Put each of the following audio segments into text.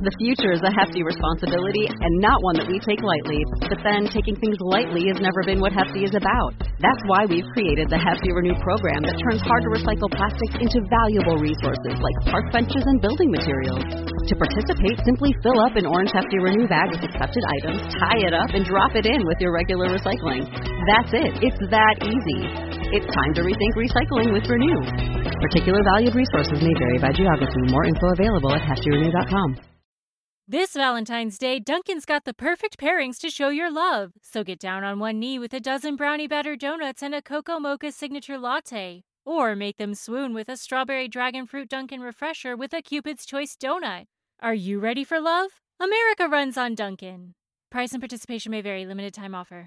The future is a hefty responsibility and not one that we take lightly. But then, taking things lightly has never been what Hefty is about. That's why we've created the Hefty Renew program that turns hard-to-recycle plastics into valuable resources like park benches and building materials. To participate, simply fill up an orange Hefty Renew bag with accepted items, tie it up, and drop it in with your regular recycling. That's it. It's that easy. It's time to rethink recycling with Renew. Particular valued resources may vary by geography. More info available at heftyrenew.com. This Valentine's Day, Dunkin's got the perfect pairings to show your love. So get down on one knee with a dozen brownie batter donuts and a cocoa mocha signature latte. Or make them swoon with a strawberry dragon fruit Dunkin' refresher with a Cupid's Choice donut. Are you ready for love? America runs on Dunkin'. Price and participation may vary. Limited time offer.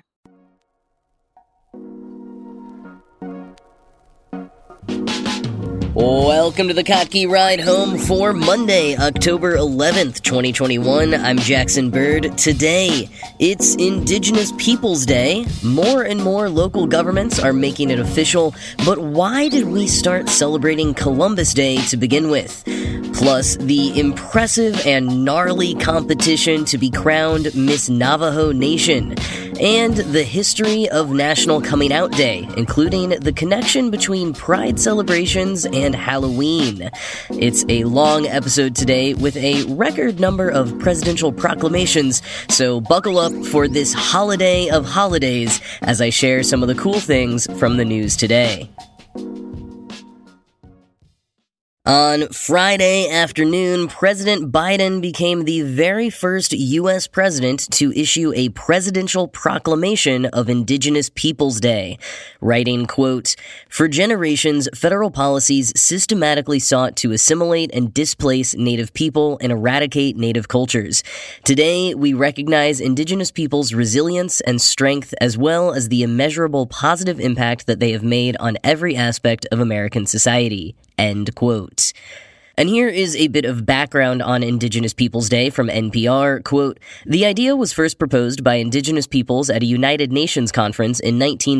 Welcome to the Kottke Ride Home for Monday, October 11th, 2021. I'm Jackson Bird. Today, it's Indigenous Peoples Day. More and more local governments are making it official, but why did we start celebrating Columbus Day to begin with? Plus, the impressive and gnarly competition to be crowned Miss Navajo Nation, and the history of National Coming Out Day, including the connection between Pride celebrations and Halloween. It's a long episode today with a record number of presidential proclamations, so buckle up for this holiday of holidays as I share some of the cool things from the news today. On Friday afternoon, President Biden became the very first U.S. president to issue a presidential proclamation of Indigenous Peoples Day, writing, quote, "For generations, federal policies systematically sought to assimilate and displace Native people and eradicate Native cultures. Today, we recognize Indigenous peoples' resilience and strength as well as the immeasurable positive impact that they have made on every aspect of American society." End quote. And here is a bit of background on Indigenous Peoples Day from NPR. Quote, "The idea was first proposed by Indigenous peoples at a United Nations conference in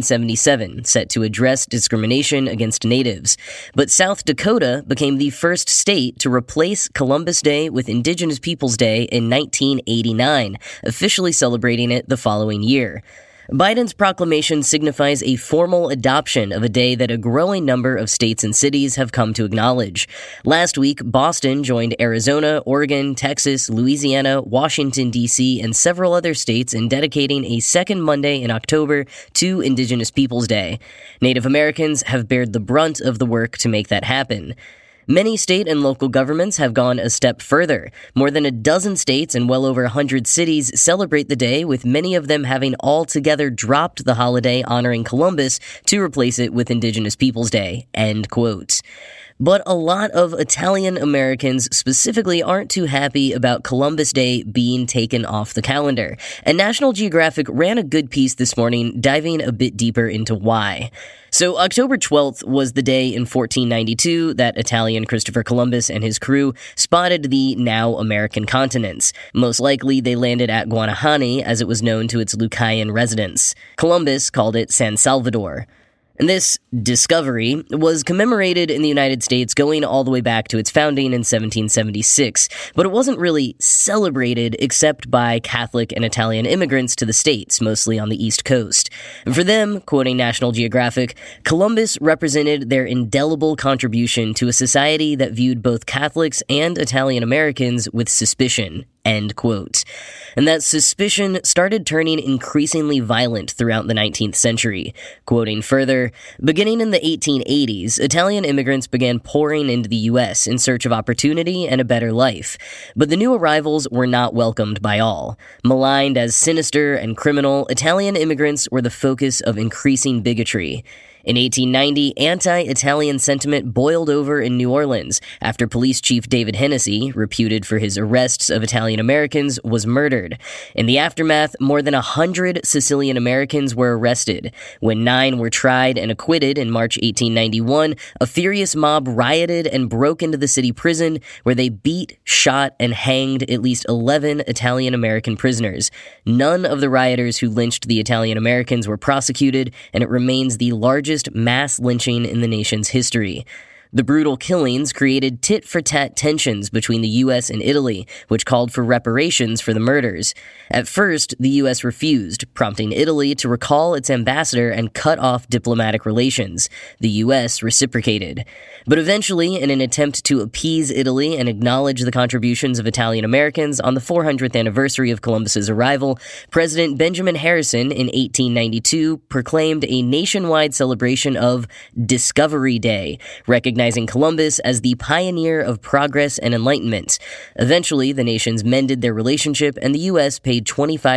1977, set to address discrimination against natives. But South Dakota became the first state to replace Columbus Day with Indigenous Peoples Day in 1989, officially celebrating it the following year. Biden's proclamation signifies a formal adoption of a day that a growing number of states and cities have come to acknowledge. Last week, Boston joined Arizona, Oregon, Texas, Louisiana, Washington, D.C., and several other states in dedicating a second Monday in October to Indigenous Peoples Day. Native Americans have bared the brunt of the work to make that happen. Many state and local governments have gone a step further. More than a dozen states and well over 100 cities celebrate the day, with many of them having altogether dropped the holiday honoring Columbus to replace it with Indigenous Peoples Day." End quote. But a lot of Italian Americans specifically aren't too happy about Columbus Day being taken off the calendar, and National Geographic ran a good piece this morning diving a bit deeper into why. So October 12th was the day in 1492 that Italian Christopher Columbus and his crew spotted the now American continents. Most likely they landed at Guanahani, as it was known to its Lucayan residents. Columbus called it San Salvador. And this discovery was commemorated in the United States going all the way back to its founding in 1776, but it wasn't really celebrated except by Catholic and Italian immigrants to the States, mostly on the East Coast. And for them, quoting National Geographic, Columbus represented their indelible contribution to a society that viewed both Catholics and Italian Americans with suspicion. End quote. And that suspicion started turning increasingly violent throughout the 19th century. Quoting further, "Beginning in the 1880s, Italian immigrants began pouring into the U.S. in search of opportunity and a better life. But the new arrivals were not welcomed by all. Maligned as sinister and criminal, Italian immigrants were the focus of increasing bigotry. In 1890, anti-Italian sentiment boiled over in New Orleans after Police Chief David Hennessy, reputed for his arrests of Italian Americans, was murdered. In the aftermath, more than 100 Sicilian Americans were arrested. When 9 were tried and acquitted in March 1891, a furious mob rioted and broke into the city prison, where they beat, shot, and hanged at least 11 Italian American prisoners. None of the rioters who lynched the Italian Americans were prosecuted, and it remains the largest mass lynching in the nation's history. The brutal killings created tit-for-tat tensions between the U.S. and Italy, which called for reparations for the murders. At first, the U.S. refused, prompting Italy to recall its ambassador and cut off diplomatic relations. The U.S. reciprocated. But eventually, in an attempt to appease Italy and acknowledge the contributions of Italian Americans on the 400th anniversary of Columbus's arrival, President Benjamin Harrison in 1892 proclaimed a nationwide celebration of Discovery Day, recognizing Columbus as the pioneer of progress and enlightenment. Eventually, the nations mended their relationship and the U.S. paid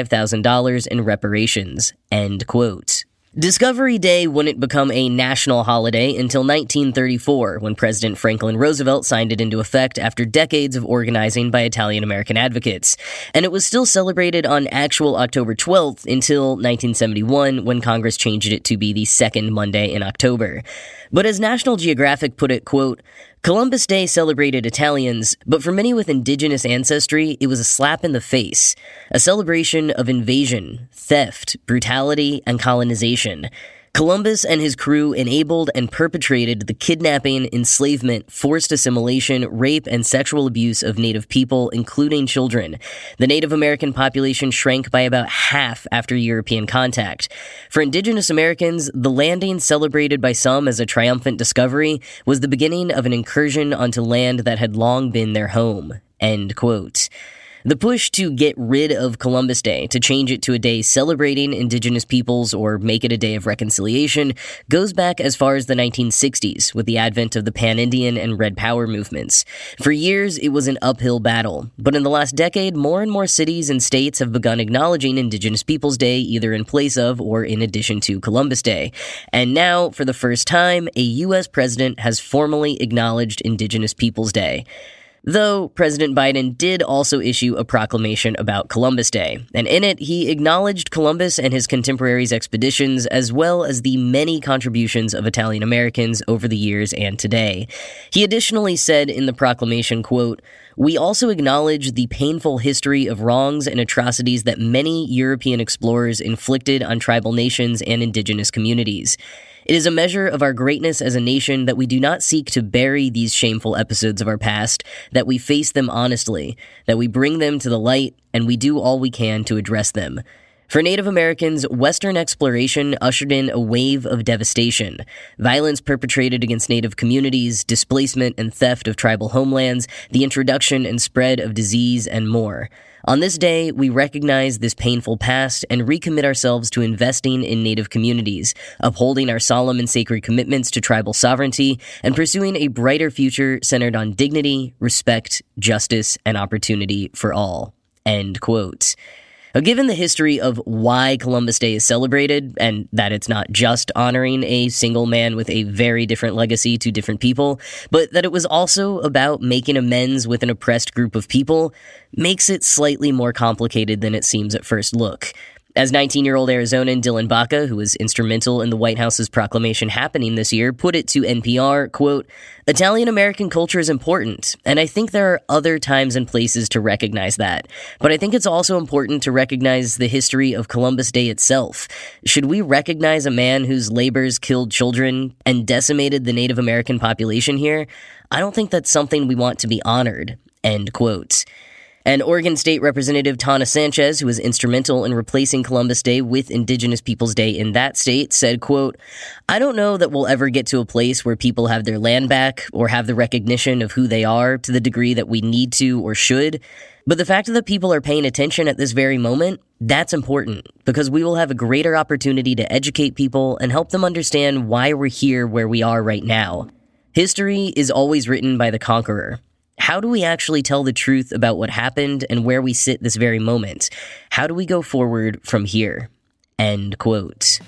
$25,000 in reparations. End quote. Discovery Day wouldn't become a national holiday until 1934, when President Franklin Roosevelt signed it into effect after decades of organizing by Italian-American advocates. And it was still celebrated on actual October 12th until 1971, when Congress changed it to be the second Monday in October. But as National Geographic put it, quote, Columbus Day celebrated Italians, but for many with indigenous ancestry, it was a slap in the face, a celebration of invasion, theft, brutality, and colonization. Columbus and his crew enabled and perpetrated the kidnapping, enslavement, forced assimilation, rape, and sexual abuse of Native people, including children. The Native American population shrank by about half after European contact. For indigenous Americans, the landing, celebrated by some as a triumphant discovery, was the beginning of an incursion onto land that had long been their home. End quote. The push to get rid of Columbus Day, to change it to a day celebrating indigenous peoples or make it a day of reconciliation, goes back as far as the 1960s with the advent of the Pan-Indian and Red Power movements. For years, it was an uphill battle, but in the last decade, more and more cities and states have begun acknowledging Indigenous Peoples Day either in place of or in addition to Columbus Day. And now, for the first time, a U.S. president has formally acknowledged Indigenous Peoples Day. Though President Biden did also issue a proclamation about Columbus Day, and in it he acknowledged Columbus and his contemporaries' expeditions as well as the many contributions of Italian Americans over the years and today. He additionally said in the proclamation, quote, "We also acknowledge the painful history of wrongs and atrocities that many European explorers inflicted on tribal nations and indigenous communities. It is a measure of our greatness as a nation that we do not seek to bury these shameful episodes of our past, that we face them honestly, that we bring them to the light, and we do all we can to address them. For Native Americans, Western exploration ushered in a wave of devastation. Violence perpetrated against Native communities, displacement and theft of tribal homelands, the introduction and spread of disease, and more. On this day, we recognize this painful past and recommit ourselves to investing in Native communities, upholding our solemn and sacred commitments to tribal sovereignty, and pursuing a brighter future centered on dignity, respect, justice, and opportunity for all." End quote. Now, given the history of why Columbus Day is celebrated, and that it's not just honoring a single man with a very different legacy to different people, but that it was also about making amends with an oppressed group of people, makes it slightly more complicated than it seems at first look. As 19-year-old Arizonan Dylan Baca, who was instrumental in the White House's proclamation happening this year, put it to NPR, quote, "Italian-American culture is important, and I think there are other times and places to recognize that. But I think it's also important to recognize the history of Columbus Day itself. Should we recognize a man whose labors killed children and decimated the Native American population here? I don't think that's something we want to be honored." End quote. And Oregon State Representative Tana Sanchez, who was instrumental in replacing Columbus Day with Indigenous Peoples Day in that state, said, quote, "I don't know that we'll ever get to a place where people have their land back or have the recognition of who they are to the degree that we need to or should. But the fact that people are paying attention at this very moment, that's important, because we will have a greater opportunity to educate people and help them understand why we're here where we are right now. History is always written by the conqueror. How do we actually tell the truth about what happened and where we sit this very moment? How do we go forward from here?" End quote.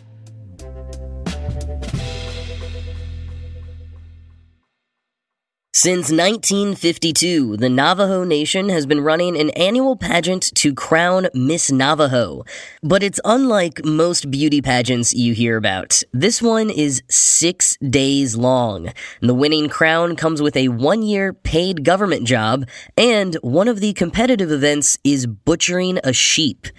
Since 1952, the Navajo Nation has been running an annual pageant to crown Miss Navajo. But it's unlike most beauty pageants you hear about. This one is 6 days long. The winning crown comes with a 1-year paid government job, and one of the competitive events is butchering a sheep.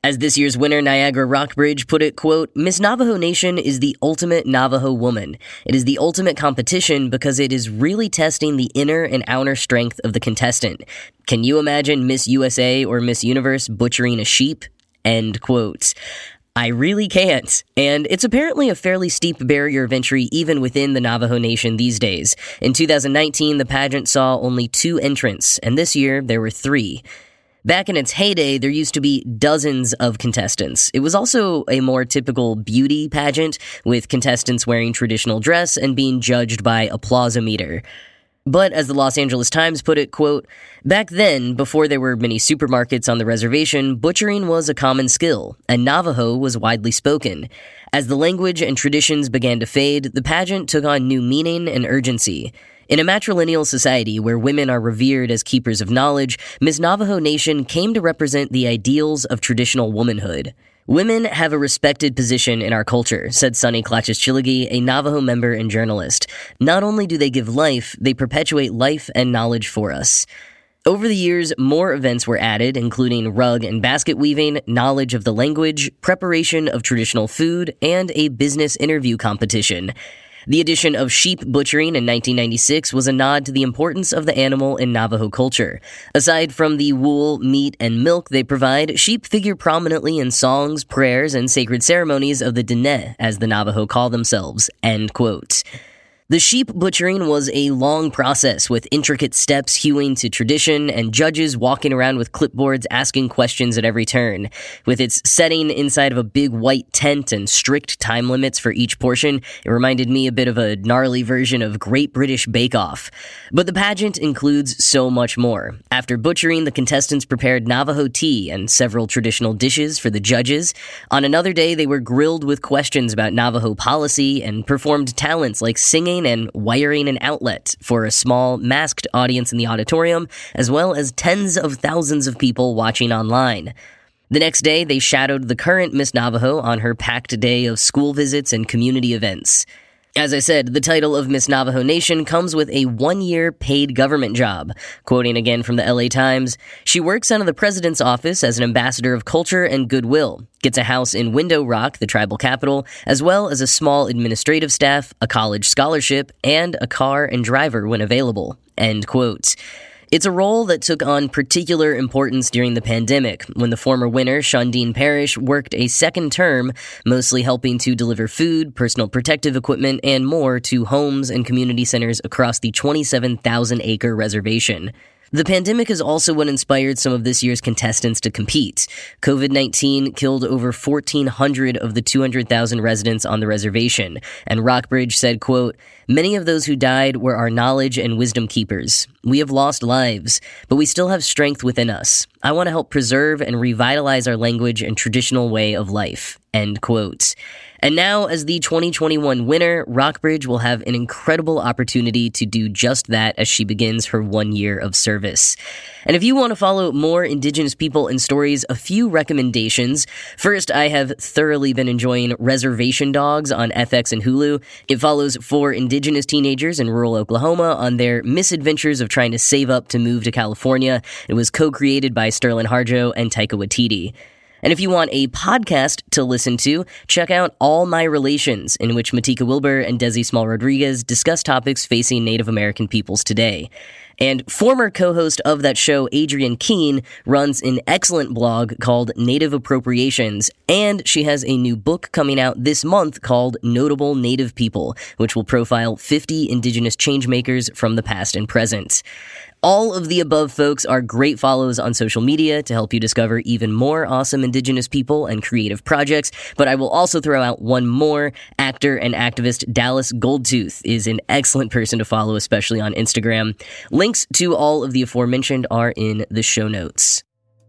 As this year's winner, Niagara Rockbridge, put it, quote, "Miss Navajo Nation is the ultimate Navajo woman. It is the ultimate competition because it is really testing the inner and outer strength of the contestant. Can you imagine Miss USA or Miss Universe butchering a sheep?" End quote. I really can't. And it's apparently a fairly steep barrier of entry even within the Navajo Nation these days. In 2019, the pageant saw only 2 entrants, and this year there were 3. Back in its heyday, there used to be dozens of contestants. It was also a more typical beauty pageant, with contestants wearing traditional dress and being judged by applause-o-meter. But as the Los Angeles Times put it, quote, "Back then, before there were many supermarkets on the reservation, butchering was a common skill, and Navajo was widely spoken. As the language and traditions began to fade, the pageant took on new meaning and urgency. In a matrilineal society where women are revered as keepers of knowledge, Miss Navajo Nation came to represent the ideals of traditional womanhood. Women have a respected position in our culture," said Sunny Clatchis-Chiligi, a Navajo member and journalist. "Not only do they give life, they perpetuate life and knowledge for us." Over the years, more events were added, including rug and basket weaving, knowledge of the language, preparation of traditional food, and a business interview competition. The addition of sheep butchering in 1996 was a nod to the importance of the animal in Navajo culture. Aside from the wool, meat, and milk they provide, sheep figure prominently in songs, prayers, and sacred ceremonies of the Diné, as the Navajo call themselves. End quote. The sheep butchering was a long process with intricate steps hewing to tradition and judges walking around with clipboards asking questions at every turn. With its setting inside of a big white tent and strict time limits for each portion, it reminded me a bit of a gnarly version of Great British Bake Off. But the pageant includes so much more. After butchering, the contestants prepared Navajo tea and several traditional dishes for the judges. On another day, they were grilled with questions about Navajo policy and performed talents like singing and wiring an outlet for a small, masked audience in the auditorium, as well as tens of thousands of people watching online. The next day, they shadowed the current Miss Navajo on her packed day of school visits and community events. As I said, the title of Miss Navajo Nation comes with a 1-year paid government job. Quoting again from the LA Times, "She works out of the president's office as an ambassador of culture and goodwill, gets a house in Window Rock, the tribal capital, as well as a small administrative staff, a college scholarship, and a car and driver when available." End quote. It's a role that took on particular importance during the pandemic, when the former winner, Shundeen Parrish, worked a second term, mostly helping to deliver food, personal protective equipment, and more to homes and community centers across the 27,000-acre reservation. The pandemic is also what inspired some of this year's contestants to compete. COVID-19 killed over 1,400 of the 200,000 residents on the reservation, and Rockbridge said, quote, "Many of those who died were our knowledge and wisdom keepers. We have lost lives, but we still have strength within us. I want to help preserve and revitalize our language and traditional way of life." End quote. And now, as the 2021 winner, Rockbridge will have an incredible opportunity to do just that as she begins her 1 year of service. And if you want to follow more Indigenous people and stories, a few recommendations. First, I have thoroughly been enjoying Reservation Dogs on FX and Hulu. It follows 4 Indigenous teenagers in rural Oklahoma on their misadventures of trying to save up to move to California. It was co-created by Sterling Harjo and Taika Waititi. And if you want a podcast to listen to, check out All My Relations, in which Matika Wilbur and Desi Small-Rodriguez discuss topics facing Native American peoples today. And former co-host of that show, Adrienne Keene, runs an excellent blog called Native Appropriations, and she has a new book coming out this month called Notable Native People, which will profile 50 Indigenous changemakers from the past and present. All of the above folks are great follows on social media to help you discover even more awesome Indigenous people and creative projects, but I will also throw out one more. Actor and activist Dallas Goldtooth is an excellent person to follow, especially on Instagram. Links to all of the aforementioned are in the show notes.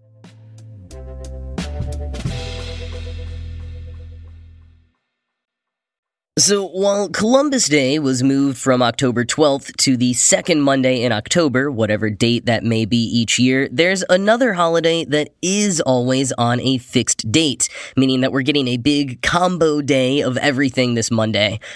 So while Columbus Day was moved from October 12th to the second Monday in October, whatever date that may be each year, there's another holiday that is always on a fixed date, meaning that we're getting a big combo day of everything this Monday.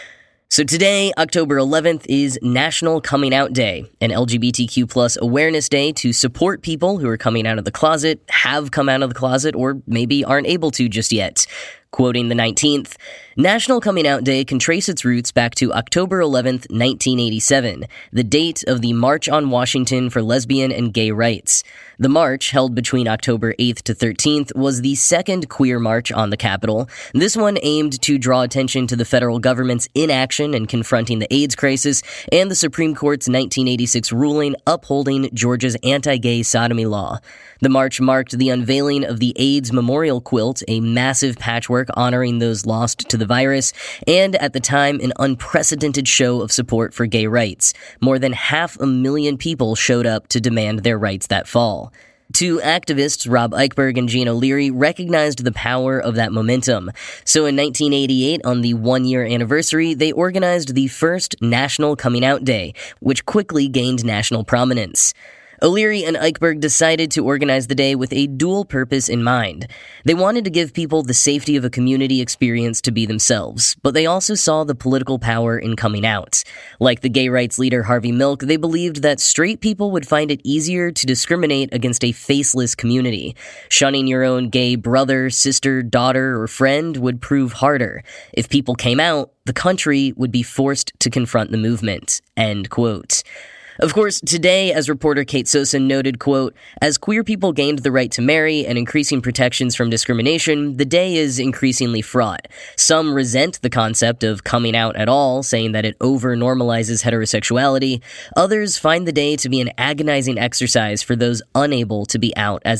So today, October 11th, is National Coming Out Day, an LGBTQ plus awareness day to support people who are coming out of the closet, have come out of the closet, or maybe aren't able to just yet. Quoting the 19th, National Coming Out Day can trace its roots back to October 11th, 1987, the date of the March on Washington for Lesbian and Gay Rights. The march, held between October 8th to 13th, was the second queer march on the Capitol. This one aimed to draw attention to the federal government's inaction in confronting the AIDS crisis and the Supreme Court's 1986 ruling upholding Georgia's anti-gay sodomy law. The march marked the unveiling of the AIDS Memorial Quilt, a massive patchwork honoring those lost to the virus, and at the time, an unprecedented show of support for gay rights. More than 500,000 people showed up to demand their rights that fall. Two activists, Rob Eichberg and Jean O'Leary, recognized the power of that momentum. So in 1988, on the one-year anniversary, they organized the first National Coming Out Day, which quickly gained national prominence. O'Leary and Eichberg decided to organize the day with a dual purpose in mind. They wanted to give people the safety of a community experience to be themselves, but they also saw the political power in coming out. Like the gay rights leader Harvey Milk, they believed that straight people would find it easier to discriminate against a faceless community. Shunning your own gay brother, sister, daughter, or friend would prove harder. If people came out, the country would be forced to confront the movement. End quote. Of course, today, as reporter Kate Sosin noted, quote, as queer people gained the right to marry and increasing protections from discrimination, the day is increasingly fraught. Some resent the concept of coming out at all, saying that it over-normalizes heterosexuality. Others find the day to be an agonizing exercise for those unable to be out as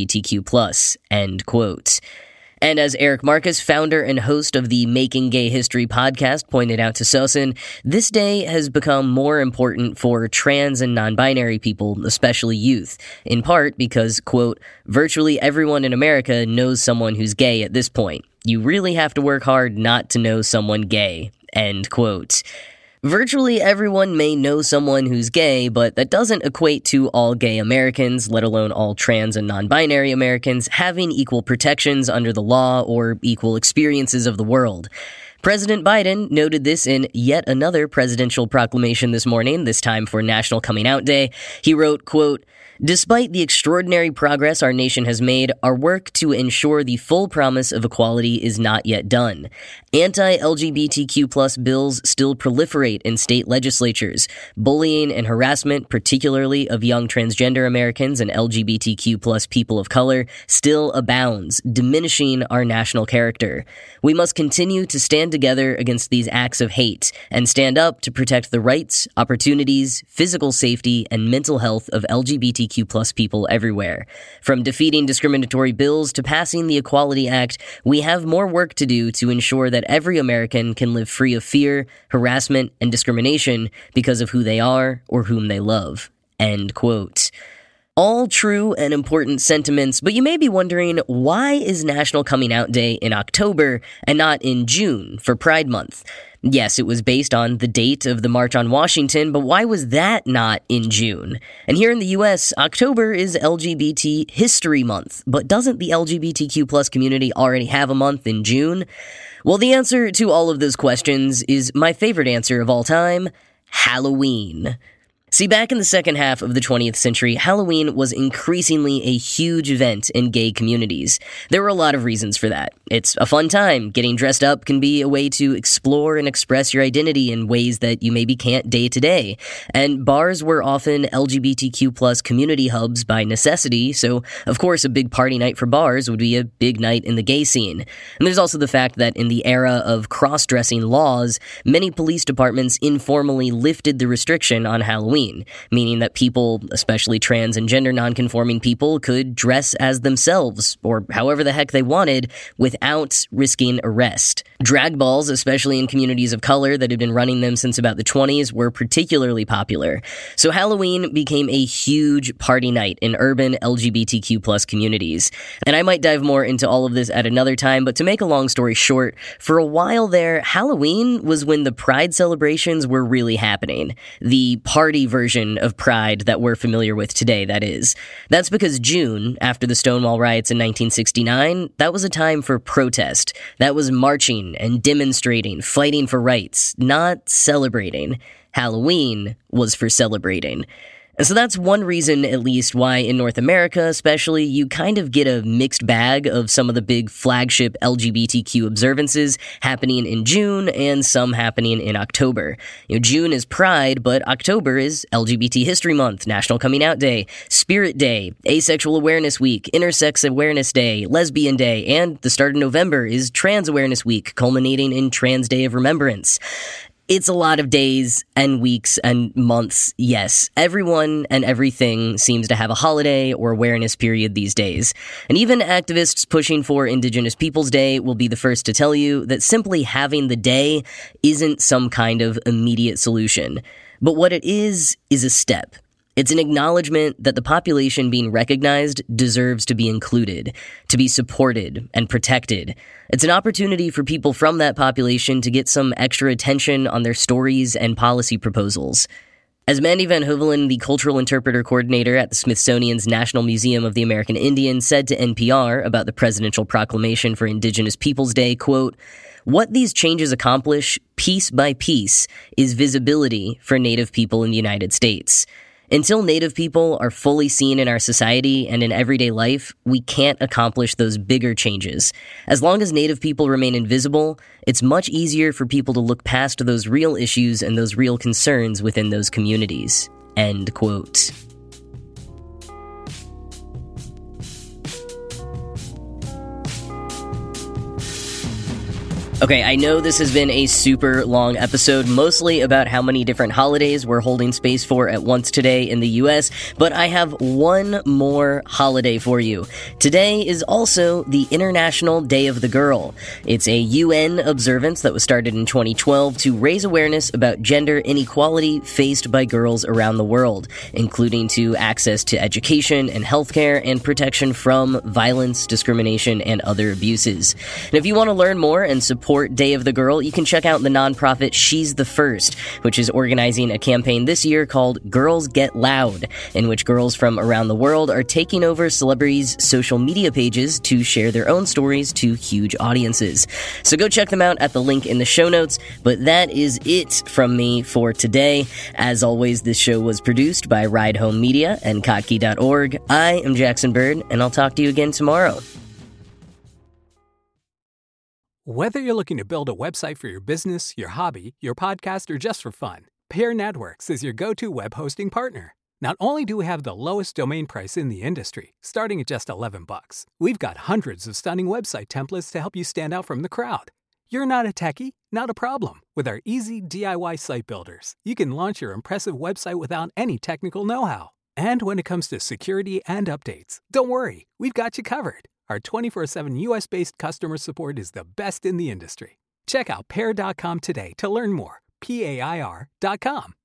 LGBTQ+, end quote. And as Eric Marcus, founder and host of the Making Gay History podcast, pointed out to Sosin, this day has become more important for trans and non-binary people, especially youth, in part because, quote, virtually everyone in America knows someone who's gay at this point. You really have to work hard not to know someone gay, end quote. Virtually everyone may know someone who's gay, but that doesn't equate to all gay Americans, let alone all trans and non-binary Americans, having equal protections under the law or equal experiences of the world. President Biden noted this in yet another presidential proclamation this morning, this time for National Coming Out Day. He wrote, quote, despite the extraordinary progress our nation has made, our work to ensure the full promise of equality is not yet done. Anti-LGBTQ+ bills still proliferate in state legislatures. Bullying and harassment, particularly of young transgender Americans and LGBTQ+ people of color, still abounds, diminishing our national character. We must continue to stand together against these acts of hate and stand up to protect the rights, opportunities, physical safety, and mental health of LGBTQ+ people everywhere. From defeating discriminatory bills to passing the Equality Act, we have more work to do to ensure that every American can live free of fear, harassment, and discrimination because of who they are or whom they love. End quote. All true and important sentiments, but you may be wondering, why is National Coming Out Day in October and not in June for Pride Month? Yes, it was based on the date of the March on Washington, but why was that not in June? And here in the US, October is LGBT History Month, but doesn't the LGBTQ+ community already have a month in June? Well, the answer to all of those questions is my favorite answer of all time, Halloween. See, back in the second half of the 20th century, Halloween was increasingly a huge event in gay communities. There were a lot of reasons for that. It's a fun time. Getting dressed up can be a way to explore and express your identity in ways that you maybe can't day to day. And bars were often LGBTQ+ community hubs by necessity, so of course a big party night for bars would be a big night in the gay scene. And there's also the fact that in the era of cross-dressing laws, many police departments informally lifted the restriction on Halloween, meaning that people, especially trans and gender nonconforming people, could dress as themselves, or however the heck they wanted, without risking arrest. Drag balls, especially in communities of color that had been running them since about the 20s, were particularly popular. So Halloween became a huge party night in urban LGBTQ+ communities. And I might dive more into all of this at another time, but to make a long story short, for a while there, Halloween was when the Pride celebrations were really happening. The party version of Pride that we're familiar with today, that is. That's because June, after the Stonewall riots in 1969, that was a time for protest. That was marching marching and demonstrating, fighting for rights, not celebrating. Halloween was for celebrating. And so that's one reason, at least, why in North America especially, you kind of get a mixed bag of some of the big flagship LGBTQ observances happening in June and some happening in October. June is Pride, but October is LGBT History Month, National Coming Out Day, Spirit Day, Asexual Awareness Week, Intersex Awareness Day, Lesbian Day, and the start of November is Trans Awareness Week, culminating in Trans Day of Remembrance. It's a lot of days and weeks and months, yes. Everyone and everything seems to have a holiday or awareness period these days. And even activists pushing for Indigenous Peoples Day will be the first to tell you that simply having the day isn't some kind of immediate solution. But what it is a step. It's an acknowledgement that the population being recognized deserves to be included, to be supported and protected. It's an opportunity for people from that population to get some extra attention on their stories and policy proposals. As Mandy Van Hovelen, the cultural interpreter coordinator at the Smithsonian's National Museum of the American Indian, said to NPR about the presidential proclamation for Indigenous Peoples Day, quote, "What these changes accomplish, piece by piece, is visibility for Native people in the United States. Until Native people are fully seen in our society and in everyday life, we can't accomplish those bigger changes. As long as Native people remain invisible, it's much easier for people to look past those real issues and those real concerns within those communities." End quote. Okay, I know this has been a super long episode, mostly about how many different holidays we're holding space for at once today in the US, but I have one more holiday for you. Today is also the International Day of the Girl. It's a UN observance that was started in 2012 to raise awareness about gender inequality faced by girls around the world, including to access to education and healthcare and protection from violence, discrimination, and other abuses. And if you want to learn more and support Day of the Girl, you can check out the nonprofit She's the First, which is organizing a campaign this year called Girls Get Loud, in which girls from around the world are taking over celebrities' social media pages to share their own stories to huge audiences. So go check them out at the link in the show notes, but that is it from me for today. As always, this show was produced by Ride Home Media and Kottke.org. I am Jackson Bird, and I'll talk to you again tomorrow. Whether you're looking to build a website for your business, your hobby, your podcast, or just for fun, Pair Networks is your go-to web hosting partner. Not only do we have the lowest domain price in the industry, starting at just $11, we've got hundreds of stunning website templates to help you stand out from the crowd. You're not a techie? Not a problem. With our easy DIY site builders, you can launch your impressive website without any technical know-how. And when it comes to security and updates, don't worry, we've got you covered. Our 24/7 US-based customer support is the best in the industry. Check out Pair.com today to learn more. PAIR.com.